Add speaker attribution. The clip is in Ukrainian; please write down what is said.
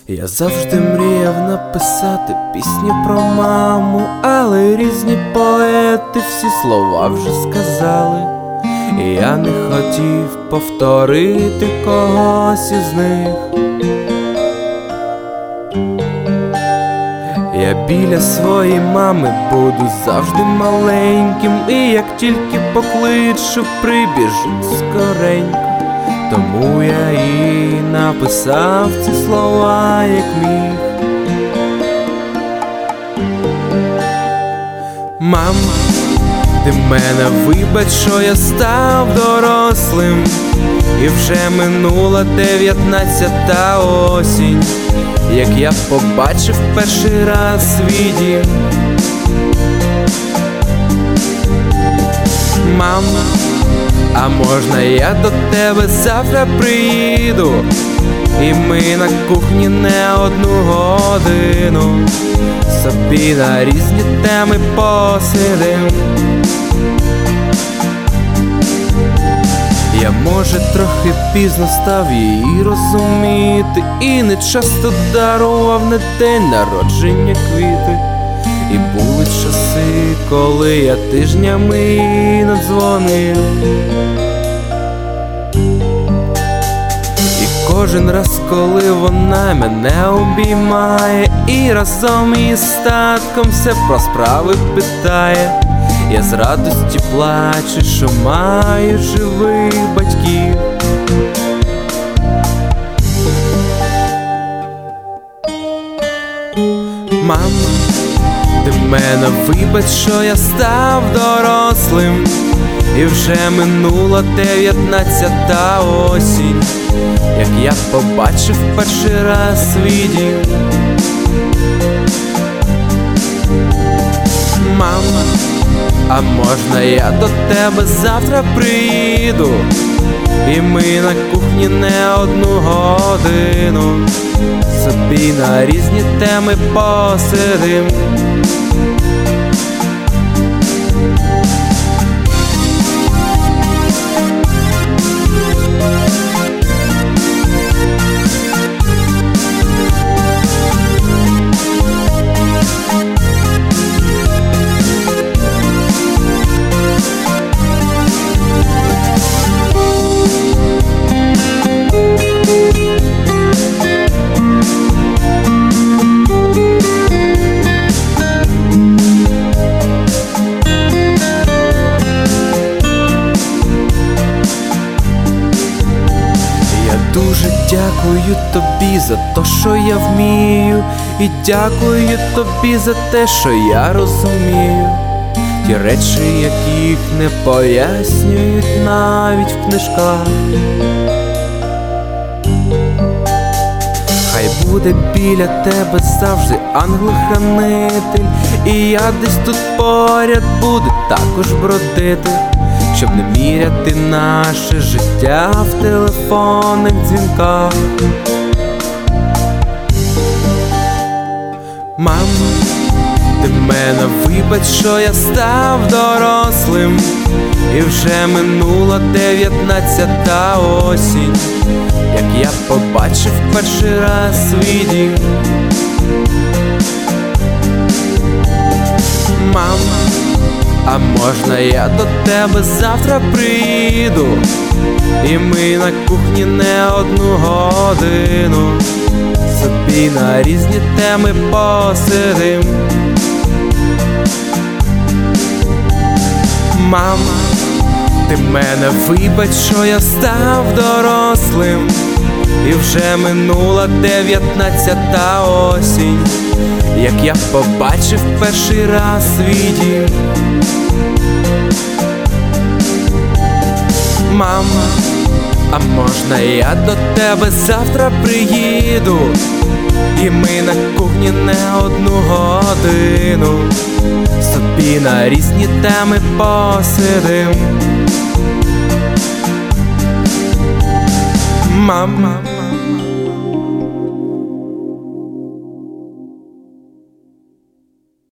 Speaker 1: Я завжди мріяв написати пісню про маму, але різні поети всі слова вже сказали, і я не хотів повторити когось із них. Я біля своєї мами буду завжди маленьким, і як тільки покличу, прибіжу скоренько. Тому я і написав ці слова, як міг. Мама, ти мене вибач, що я став дорослим, і вже минула 19-та осінь, як я побачив перший раз свій дім. Мама, а можна я до тебе завтра приїду, і ми на кухні не одну годину собі на різні теми посидим. Я, може, трохи пізно став її розуміти, і не часто дарував на день народження квіти. І були часи, коли я тижнями не дзвонив. І кожен раз, коли вона мене обіймає, і разом із татком все про справи питає, я з радості плачу, що маю живих батьків. Мама, ти мене вибач, що я став дорослим, і вже минула 19-та осінь, як я побачив перший раз свій дім. Мама, а можна я до тебе завтра приїду, і ми на кухні не одну годину собі на різні теми посидим. Дуже дякую тобі за те, що я вмію, і дякую тобі за те, що я розумію ті речі, яких не пояснюють навіть в книжках. Хай буде біля тебе завжди ангел-хранитель, і я десь тут поряд буду також бродити, щоб не міряти наше життя в телефонних дзвінках. Мамо, ти мене вибач, що я став дорослим, і вже минула 19-та осінь, як я побачив перший раз свій дім. Мама, а можна я до тебе завтра приїду, і ми на кухні не одну годину собі на різні теми посидим. Мама, ти мене вибач, що я став дорослим, і вже минула 19-та осінь, як я побачив перший раз свій дім. Мама, а можна я до тебе завтра приїду, і ми на кухні не одну годину собі на різні теми посидим. Мама,